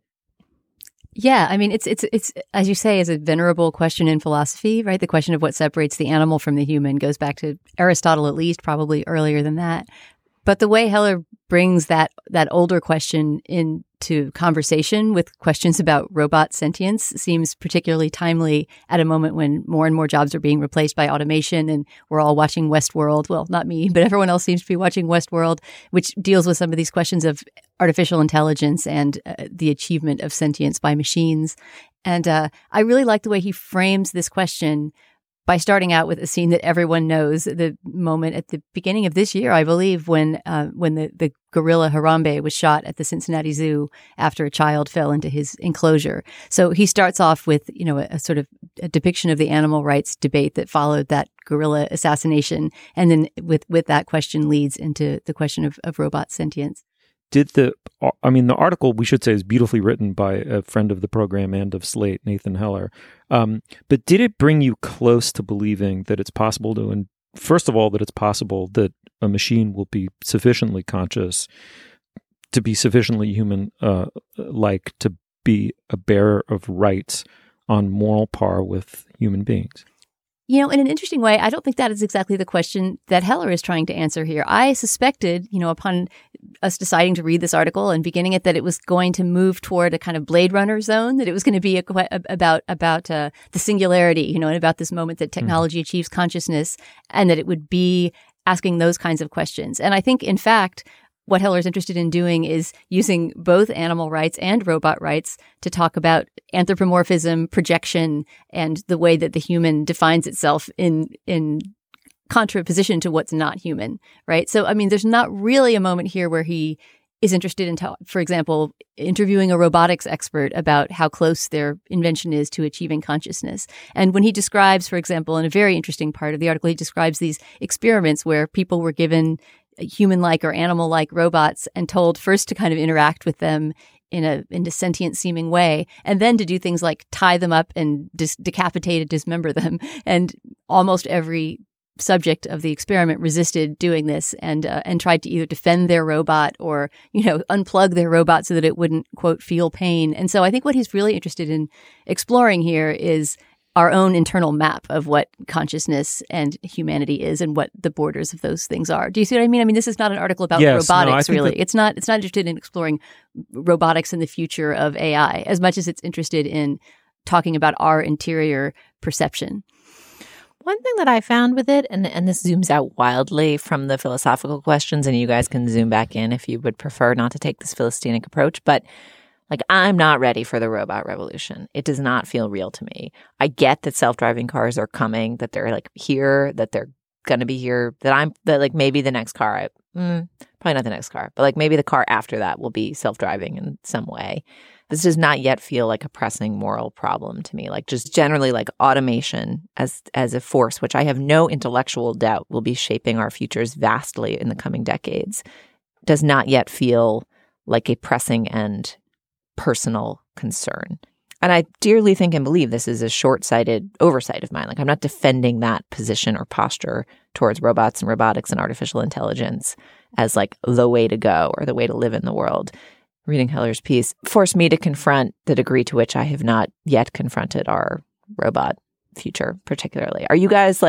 Yeah, it's as you say, is a venerable question in philosophy, right? The question of what separates the animal from the human goes back to Aristotle, at least, probably earlier than that. But the way Heller brings that older question into conversation with questions about robot sentience seems particularly timely at a moment when more and more jobs are being replaced by automation, and we're all watching Westworld. Well, not me, but everyone else seems to be watching Westworld, which deals with some of these questions of artificial intelligence and the achievement of sentience by machines. And I really like the way he frames this question by starting out with a scene that everyone knows, the moment at the beginning of this year, I believe, when the gorilla Harambe was shot at the Cincinnati Zoo after a child fell into his enclosure. So he starts off with, a sort of a depiction of the animal rights debate that followed that gorilla assassination. And then with that question leads into the question of robot sentience. The article, we should say, is beautifully written by a friend of the program and of Slate, Nathan Heller. But did it bring you close to believing that it's possible first of all, that it's possible that a machine will be sufficiently conscious to be sufficiently human, like to be a bearer of rights on moral par with human beings? In an interesting way, I don't think that is exactly the question that Heller is trying to answer here. I suspected, upon us deciding to read this article and beginning it, that it was going to move toward a kind of Blade Runner zone, that it was going to be about the singularity, and about this moment that technology achieves consciousness, and that it would be asking those kinds of questions. And I think, in fact, what Heller's interested in doing is using both animal rights and robot rights to talk about anthropomorphism, projection, and the way that the human defines itself in contraposition to what's not human, right? So, there's not really a moment here where he is interested in, for example, interviewing a robotics expert about how close their invention is to achieving consciousness. And when he describes, for example, in a very interesting part of the article, he describes these experiments where people were given human-like or animal-like robots and told first to kind of interact with them in a sentient-seeming way, and then to do things like tie them up and decapitate and dismember them. And almost every subject of the experiment resisted doing this and tried to either defend their robot or, unplug their robot so that it wouldn't, quote, feel pain. And so I think what he's really interested in exploring here is our own internal map of what consciousness and humanity is and what the borders of those things are. Do you see what I mean? I mean, this is not an article about robotics, really. It's not interested in exploring robotics and the future of AI as much as it's interested in talking about our interior perception. One thing that I found with it, and this zooms out wildly from the philosophical questions, and you guys can zoom back in if you would prefer not to take this Philistinic approach, but I'm not ready for the robot revolution. It does not feel real to me. I get that self-driving cars are coming, that they're here, that they're going to be here, that maybe the next car, probably not the next car, but maybe the car after that will be self-driving in some way. This does not yet feel like a pressing moral problem to me. Just generally automation as a force, which I have no intellectual doubt will be shaping our futures vastly in the coming decades, does not yet feel like a pressing and personal concern. And I dearly think and believe this is a short-sighted oversight of mine. I'm not defending that position or posture towards robots and robotics and artificial intelligence as the way to go or the way to live in the world. Reading Heller's piece forced me to confront the degree to which I have not yet confronted our robot future, particularly. Are you guys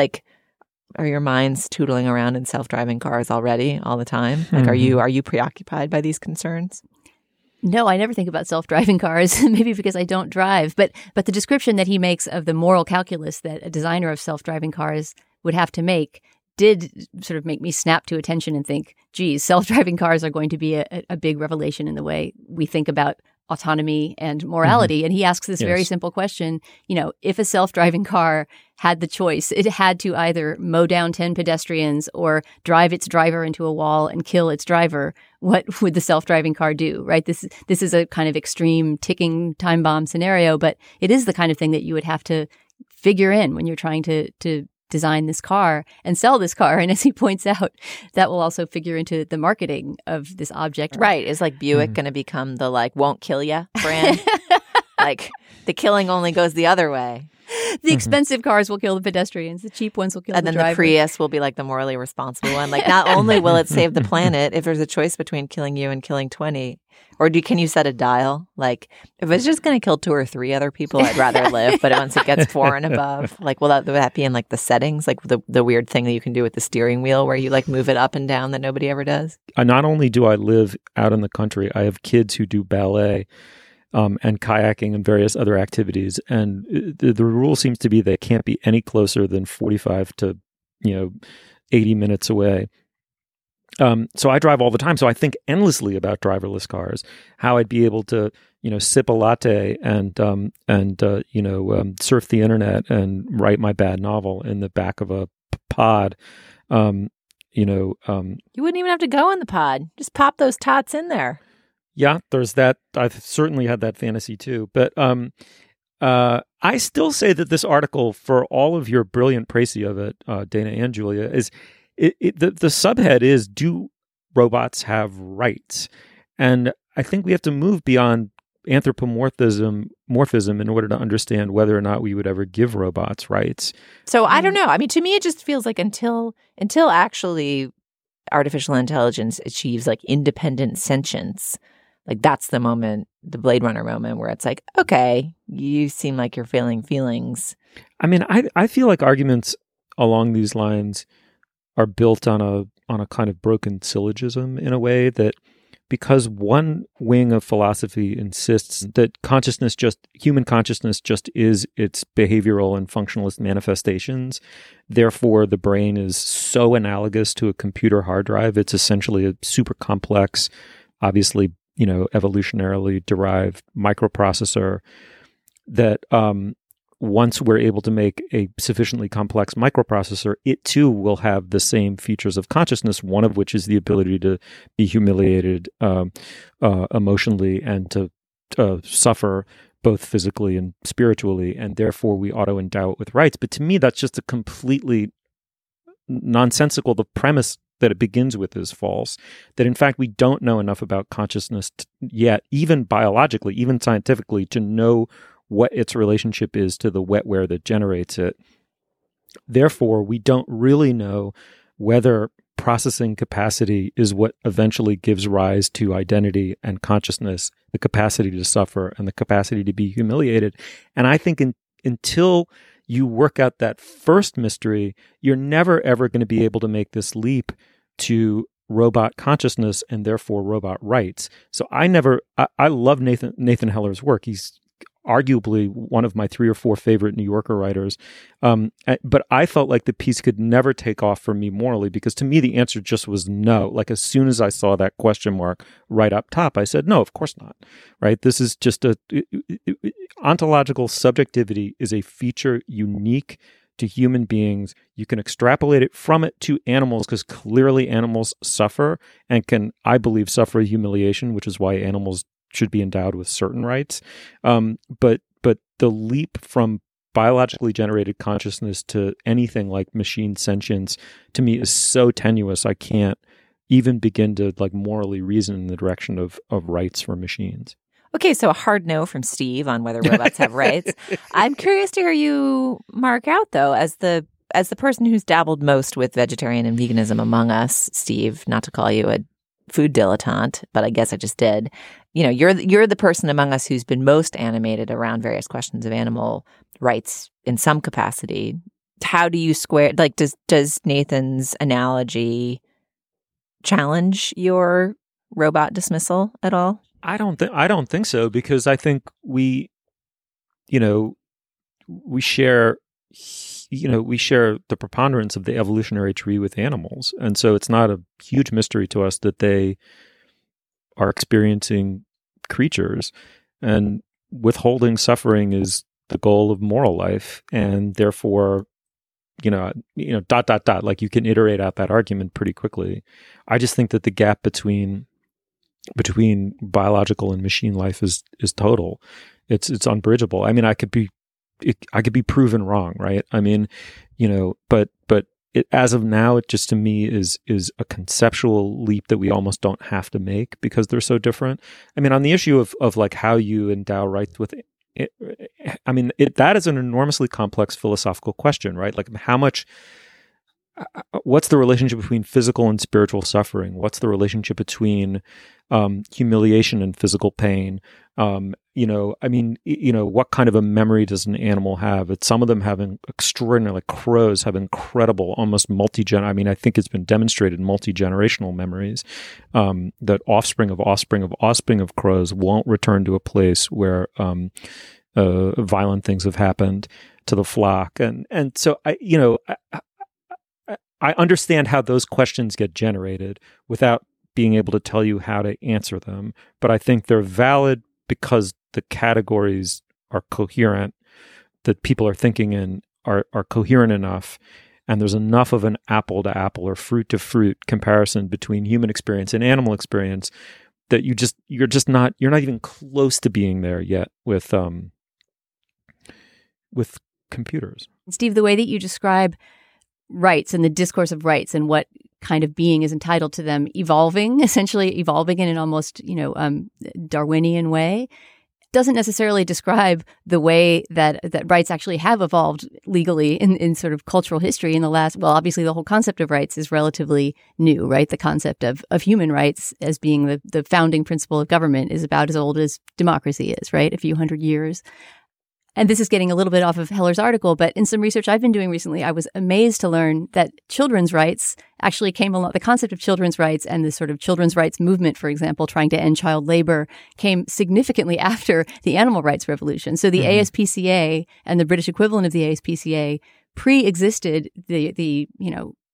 are your minds tootling around in self-driving cars already all the time? Are you preoccupied by these concerns? No, I never think about self-driving cars, maybe because I don't drive. But the description that he makes of the moral calculus that a designer of self-driving cars would have to make did sort of make me snap to attention and think, geez, self-driving cars are going to be a big revelation in the way we think about autonomy and morality. And he asks this very simple question, if a self-driving car had the choice, it had to either mow down 10 pedestrians or drive its driver into a wall and kill its driver, what would the self-driving car do, right? This is a kind of extreme ticking time bomb scenario, but it is the kind of thing that you would have to figure in when you're trying to design this car and sell this car. And as he points out, that will also figure into the marketing of this object. Right. Is Buick going to become the won't kill ya brand? The killing only goes the other way. The expensive cars will kill the pedestrians. The cheap ones will kill the driver. And then the Prius will be the morally responsible one. Not only will it save the planet, if there's a choice between killing you and killing 20, or can you set a dial? If it's just going to kill 2 or 3 other people, I'd rather live. But once it gets 4 and above, will that be in the settings? The weird thing that you can do with the steering wheel where you move it up and down that nobody ever does? Not only do I live out in the country, I have kids who do ballet. And kayaking and various other activities. And the rule seems to be they can't be any closer than 45 to, 80 minutes away. So I drive all the time. So I think endlessly about driverless cars, how I'd be able to, sip a latte and surf the internet and write my bad novel in the back of a pod. You wouldn't even have to go in the pod. Just pop those tots in there. Yeah, there's that. I've certainly had that fantasy too. But I still say that this article, for all of your brilliant précis of it, Dana and Julia, is the subhead is, do robots have rights? And I think we have to move beyond anthropomorphism in order to understand whether or not we would ever give robots rights. So I don't know. I mean, to me, it just feels until actually artificial intelligence achieves independent sentience. That's the moment, the Blade Runner moment, where it's okay, you seem like you're feeling feelings. I mean, I feel like arguments along these lines are built on a kind of broken syllogism in a way that, because one wing of philosophy insists that human consciousness just is its behavioral and functionalist manifestations. Therefore, the brain is so analogous to a computer hard drive. It's essentially a super complex, obviously, evolutionarily derived microprocessor that once we're able to make a sufficiently complex microprocessor, it too will have the same features of consciousness, one of which is the ability to be humiliated emotionally and to suffer both physically and spiritually, and therefore we ought to endow it with rights. But to me, that's just a completely nonsensical. The premise that it begins with is false, that in fact we don't know enough about consciousness yet, even biologically, even scientifically, to know what its relationship is to the wetware that generates it. Therefore, we don't really know whether processing capacity is what eventually gives rise to identity and consciousness, the capacity to suffer and the capacity to be humiliated. And I think until you work out that first mystery, you're never, ever going to be able to make this leap to robot consciousness and therefore robot rights. So I love Nathan Heller's work. He's arguably one of my 3 or 4 favorite New Yorker writers. But I felt like the piece could never take off for me morally, because to me, the answer just was no. Like as soon as I saw that question mark right up top, I said, no, of course not. Right. This is just ontological subjectivity is a feature unique to human beings. You can extrapolate it from it to animals, because clearly animals suffer and can, I believe, suffer humiliation, which is why animals should be endowed with certain rights. But the leap from biologically generated consciousness to anything like machine sentience, to me, is so tenuous. I can't even begin to like morally reason in the direction of rights for machines. Okay, so a hard no from Steve on whether robots have rights. I'm curious to hear you mark out, though, as the person who's dabbled most with vegetarian and veganism among us, Steve, not to call you a food dilettante, but I guess I just did. You know, you're the person among us who's been most animated around various questions of animal rights in some capacity. How do you square, like, does Nathan's analogy challenge your robot dismissal at all? I don't think so, because I think we share the preponderance of the evolutionary tree with animals. And so it's not a huge mystery to us that they are experiencing creatures, and withholding suffering is the goal of moral life. And therefore, like you can iterate out that argument pretty quickly. I just think that the gap between biological and machine life is total. It's unbridgeable. I mean, I could be proven wrong, right? I mean, but it, as of now, it just to me is a conceptual leap that we almost don't have to make because they're so different. I mean, on the issue of like how you endow rights with it, I mean, that is an enormously complex philosophical question, right? Like what's the relationship between physical and spiritual suffering? What's the relationship between humiliation and physical pain? What kind of a memory does an animal have? Some of them have extraordinary, like crows have incredible, almost I mean, I think it's been demonstrated multi-generational memories, that offspring of crows won't return to a place where violent things have happened to the flock. And so I understand how those questions get generated without being able to tell you how to answer them. But I think they're valid because the categories are coherent, that people are thinking in are coherent enough, and there's enough of an apple to apple or fruit to fruit comparison between human experience and animal experience that you're not even close to being there yet with computers. Steve, the way that you describe rights and the discourse of rights and what kind of being is entitled to them essentially evolving in an almost, Darwinian way, doesn't necessarily describe the way that rights actually have evolved legally in sort of cultural history in the last, well, obviously the whole concept of rights is relatively new, right? The concept of human rights as being the founding principle of government is about as old as democracy is, right? A few hundred years. And this is getting a little bit off of Heller's article, but in some research I've been doing recently, I was amazed to learn that children's rights actually came along. The concept of children's rights and the sort of children's rights movement, for example, trying to end child labor, came significantly after the animal rights revolution. So the ASPCA and the British equivalent of the ASPCA pre-existed the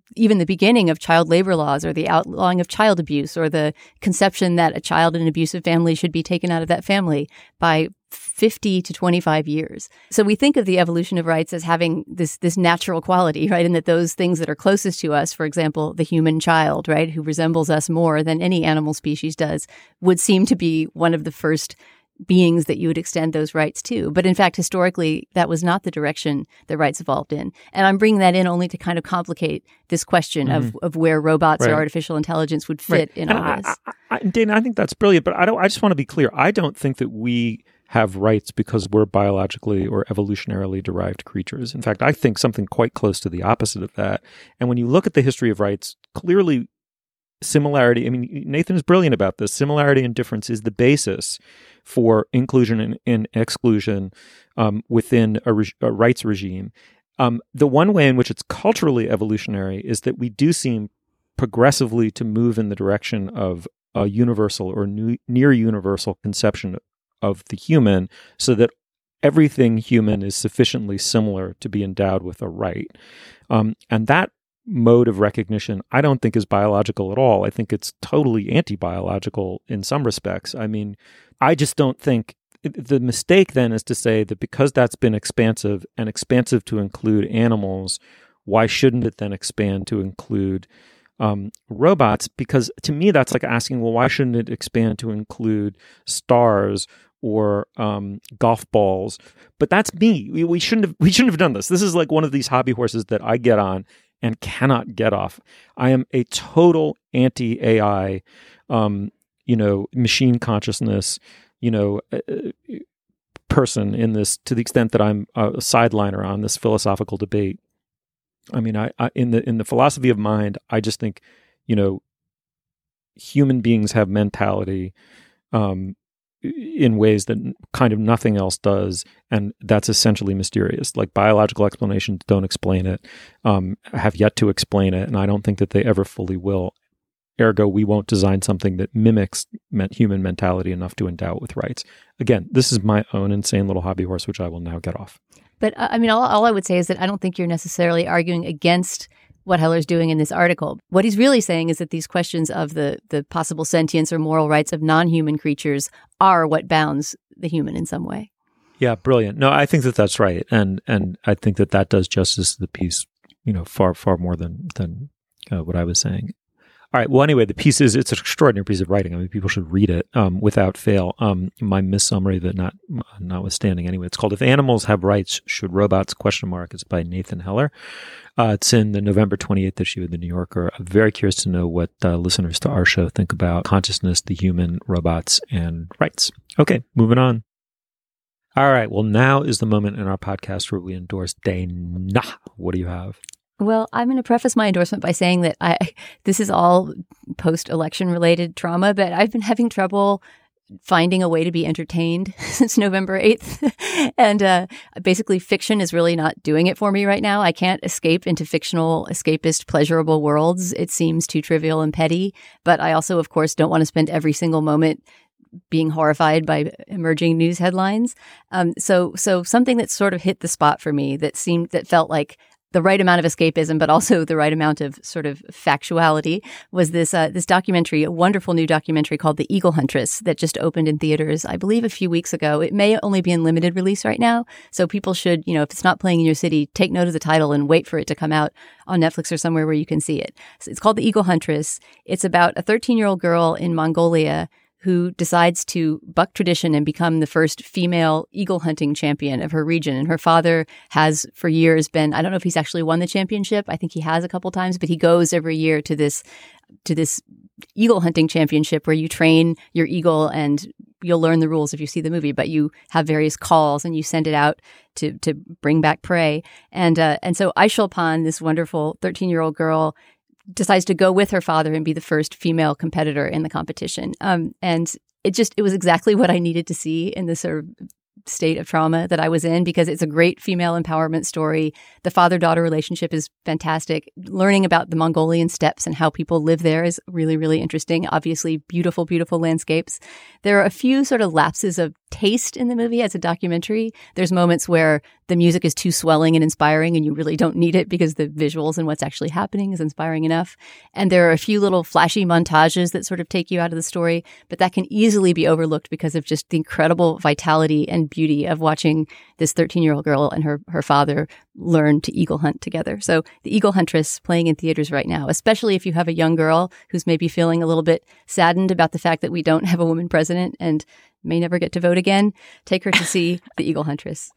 even the beginning of child labor laws or the outlawing of child abuse or the conception that a child in an abusive family should be taken out of that family by 50 to 25 years. So we think of the evolution of rights as having this natural quality, right? And that those things that are closest to us, for example, the human child, right, who resembles us more than any animal species does, would seem to be one of the first beings that you would extend those rights to. But in fact, historically, that was not the direction that rights evolved in. And I'm bringing that in only to kind of complicate this question of where robots or artificial intelligence would fit in all this. Dana, I think that's brilliant, but I just want to be clear. I don't think that we have rights because we're biologically or evolutionarily derived creatures. In fact, I think something quite close to the opposite of that. And when you look at the history of rights, clearly similarity, I mean, Nathan is brilliant about this. Similarity and difference is the basis for inclusion and exclusion within a rights regime. The one way in which it's culturally evolutionary is that we do seem progressively to move in the direction of a universal or near universal conception of the human, so that everything human is sufficiently similar to be endowed with a right. And that mode of recognition, I don't think is biological at all. I think it's totally anti-biological in some respects. I mean, I just don't think the mistake then is to say that because that's been expansive and expansive to include animals, why shouldn't it then expand to include robots? Because to me, that's like asking, well, why shouldn't it expand to include stars or golf balls? But that's me. We shouldn't have done this. This is like one of these hobby horses that I get on and cannot get off. I am a total anti-AI, machine consciousness, person in this, to the extent that I'm a sideliner on this philosophical debate. I mean, I in the philosophy of mind, I just think, human beings have mentality in ways that kind of nothing else does, and that's essentially mysterious. Like biological explanations don't explain it, have yet to explain it, and I don't think that they ever fully will. Ergo, we won't design something that mimics human mentality enough to endow it with rights. Again, this is my own insane little hobby horse, which I will now get off. But I mean, all I would say is that I don't think you're necessarily arguing against what Heller's doing in this article. What he's really saying is that these questions of the possible sentience or moral rights of non-human creatures are what bounds the human in some way. Yeah, brilliant. No, I think that that's right. And I think that does justice to the piece, far, far more than what I was saying. All right. Well, anyway, it's an extraordinary piece of writing. I mean, people should read it without fail. My missummary that notwithstanding. Anyway, it's called "If Animals Have Rights, Should Robots?" ? It's by Nathan Heller. It's in the November 28th issue of the New Yorker. I'm very curious to know what listeners to our show think about consciousness, the human, robots, and rights. Okay, moving on. All right. Well, now is the moment in our podcast where we endorse Dana. What do you have? Well, I'm going to preface my endorsement by saying that this is all post-election related trauma, but I've been having trouble finding a way to be entertained since November 8th. And basically, fiction is really not doing it for me right now. I can't escape into fictional, escapist, pleasurable worlds. It seems too trivial and petty. But I also, of course, don't want to spend every single moment being horrified by emerging news headlines. So something that sort of hit the spot for me that felt like the right amount of escapism, but also the right amount of sort of factuality was this documentary, a wonderful new documentary called The Eagle Huntress that just opened in theaters, I believe, a few weeks ago. It may only be in limited release right now, so people should, if it's not playing in your city, take note of the title and wait for it to come out on Netflix or somewhere where you can see it. So it's called The Eagle Huntress. It's about a 13-year-old girl in Mongolia who decides to buck tradition and become the first female eagle hunting champion of her region. And her father has for years been, I don't know if he's actually won the championship. I think he has a couple times, but he goes every year to this eagle hunting championship where you train your eagle and you'll learn the rules if you see the movie, but you have various calls and you send it out to bring back prey. And so Aishulpan, this wonderful 13-year-old girl, decides to go with her father and be the first female competitor in the competition. And it was exactly what I needed to see in this sort of state of trauma that I was in, because it's a great female empowerment story. The father-daughter relationship is fantastic. Learning about the Mongolian steppes and how people live there is really, really interesting. Obviously, beautiful, beautiful landscapes. There are a few sort of lapses of taste in the movie as a documentary. There's moments where the music is too swelling and inspiring and you really don't need it because the visuals and what's actually happening is inspiring enough. And there are a few little flashy montages that sort of take you out of the story, but that can easily be overlooked because of just the incredible vitality and beauty of watching this 13-year-old girl and her father learn to eagle hunt together. So The Eagle Huntress, playing in theaters right now, especially if you have a young girl who's maybe feeling a little bit saddened about the fact that we don't have a woman president and may never get to vote again. Take her to see The Eagle Huntress.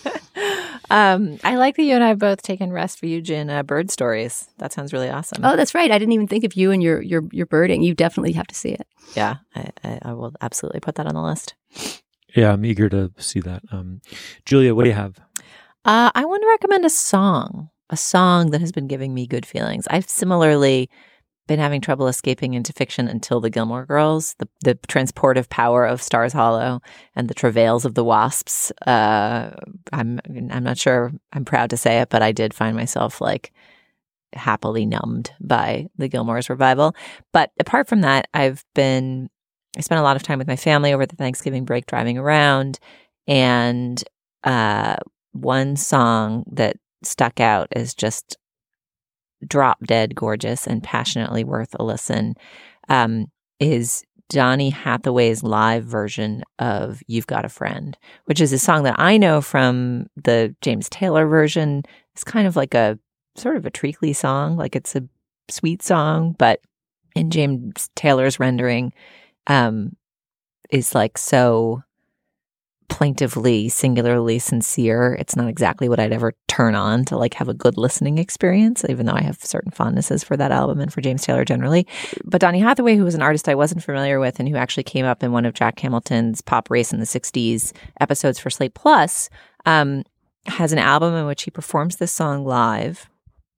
I like that you and I have both taken refuge in bird stories. That sounds really awesome. Oh, that's right. I didn't even think of you and your birding. You definitely have to see it. Yeah, I will absolutely put that on the list. Yeah, I'm eager to see that. Julia, what do you have? I want to recommend a song that has been giving me good feelings. I've similarly been having trouble escaping into fiction until the Gilmore Girls, the transportive power of Stars Hollow and the travails of the wasps. I'm not sure I'm proud to say it, but I did find myself like happily numbed by the Gilmore's revival. But apart from that, I spent a lot of time with my family over the Thanksgiving break driving around, and one song that stuck out is just drop dead gorgeous and passionately worth a listen, is Donny Hathaway's live version of You've Got a Friend, which is a song that I know from the James Taylor version. It's kind of like a sort of a treacly song, like it's a sweet song, but in James Taylor's rendering is like so plaintively, singularly sincere. It's not exactly what I'd ever turn on to like have a good listening experience, even though I have certain fondnesses for that album and for James Taylor generally. But Donny Hathaway, who was an artist I wasn't familiar with and who actually came up in one of Jack Hamilton's Pop Race in the 60s episodes for Slate Plus, has an album in which he performs this song live.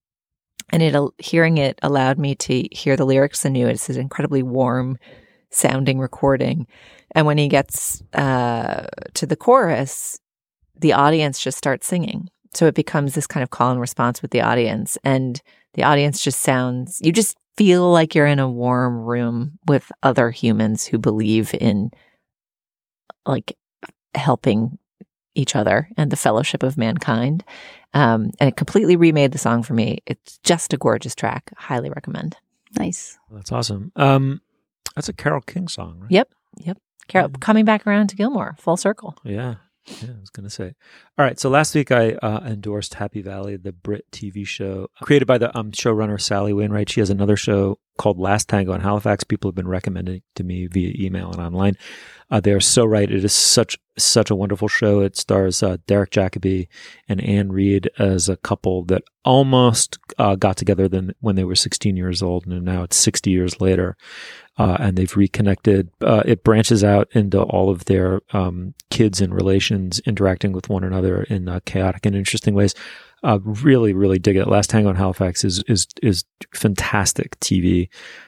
And hearing it allowed me to hear the lyrics anew. It's an incredibly warm sounding recording. And when he gets to the chorus, the audience just starts singing. So it becomes this kind of call and response with the audience. And the audience just you just feel like you're in a warm room with other humans who believe in like helping each other and the fellowship of mankind. And it completely remade the song for me. It's just a gorgeous track. Highly recommend. Nice. That's awesome. That's a Carole King song, right? Yep. Carole, coming back around to Gilmore, full circle. Yeah, I was going to say. All right, so last week I endorsed Happy Valley, the Brit TV show created by the showrunner Sally Wainwright. She has another show called Last Tango in Halifax. People have been recommending it to me via email and online. They're so right. It is such a wonderful show. It stars Derek Jacobi and Anne Reid as a couple that almost got together when they were 16 years old, and now it's 60 years later. And they've reconnected. It branches out into all of their kids and relations interacting with one another in chaotic and interesting ways. Really, really dig it. Last Tango in Halifax is fantastic TV.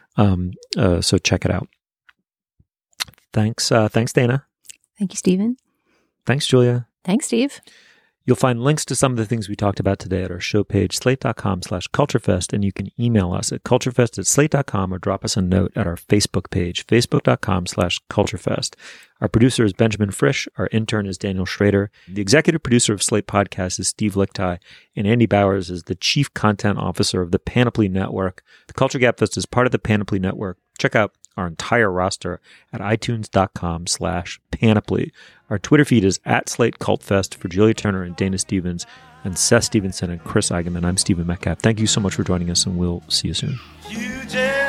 So check it out. Thanks, Dana. Thank you, Stephen. Thanks, Julia. Thanks, Steve. You'll find links to some of the things we talked about today at our show page, slate.com/culturefest, and you can email us at culturefest@slate.com or drop us a note at our Facebook page, facebook.com/culturefest. Our producer is Benjamin Frisch. Our intern is Daniel Schrader. The executive producer of Slate Podcast is Steve Lichtai, and Andy Bowers is the chief content officer of the Panoply Network. The Culture Gabfest is part of the Panoply Network. Check out our entire roster at itunes.com/panoply. Our Twitter feed is @SlateCultFest for Julia Turner and Dana Stevens and Seth Stevenson and Chris Eigenmann. I'm Stephen Metcalf. Thank you so much for joining us, and we'll see you soon.